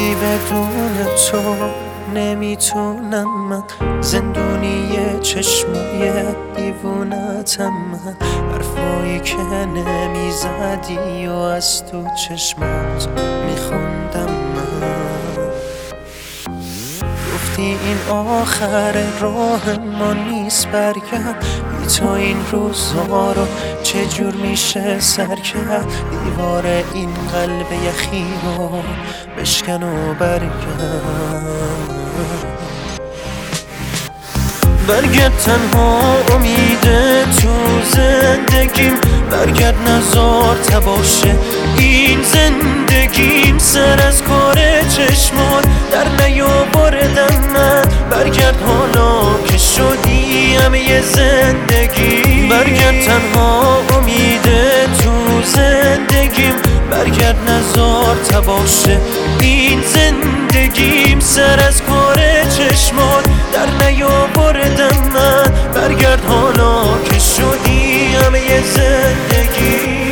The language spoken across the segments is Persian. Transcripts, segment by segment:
گفتی بدون تو نمیتونم من، زندونی چشمای دیوونتم من، حرفایی که نمیزدی و از تو چشمات میخوندم من. گفتی این آخر راه ما نیست برگرد، بی تو این روزا رو چجور میشه سر کرد، دیوار این قلب یخی رو بشکن و برگرد. برگرد تنها امید تو زندگیم، برگرد نزار تباشه این زندگیم، سر از کار چشمات در نیاوردم من، برگرد حالا که شدی همه زندگی. برگرد تنها امید تو زندگیم، برگرد نزار تباشه این زندگیم، سر از کار چشمات در نیاوردم من، برگرد حالا که شدی همه زندگی.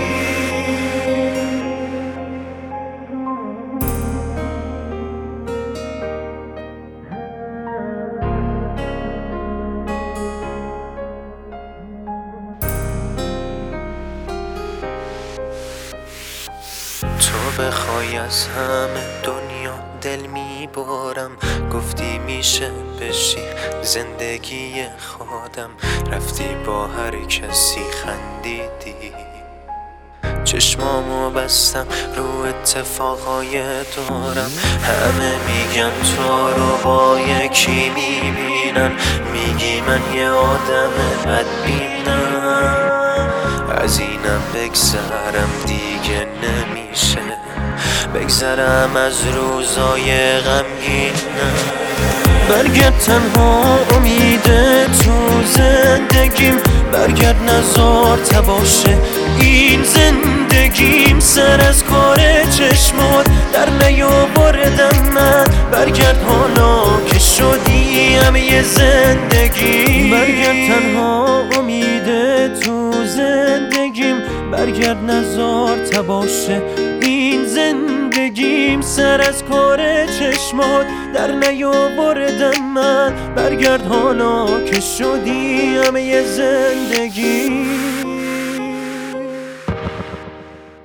تو بخوای از همه دنیا دل میبارم، گفتی میشه بشی زندگی خودم، رفتی با هر کسی خندیدی، چشمامو بستم رو اتفاقای دارم، همه میگن تو رو با یکی میبینن، میگی من یه آدم بدبینم، از اینم بگذرم دیگه نمیشه، بگذرم از روزای غمگینم. برگرد تنها امید تو زندگیم، برگرد نزار تباشه این زندگیم، سر از کار چشمات در نیاوردم من، برگرد حالا که شدی همه زندگی. برگرد تنها امید تو زندگیم، برگرد نزار تباشه این زندگیم، سر از کار چشمات در نیاوردم من، برگرد حالا که شدی همه زندگی.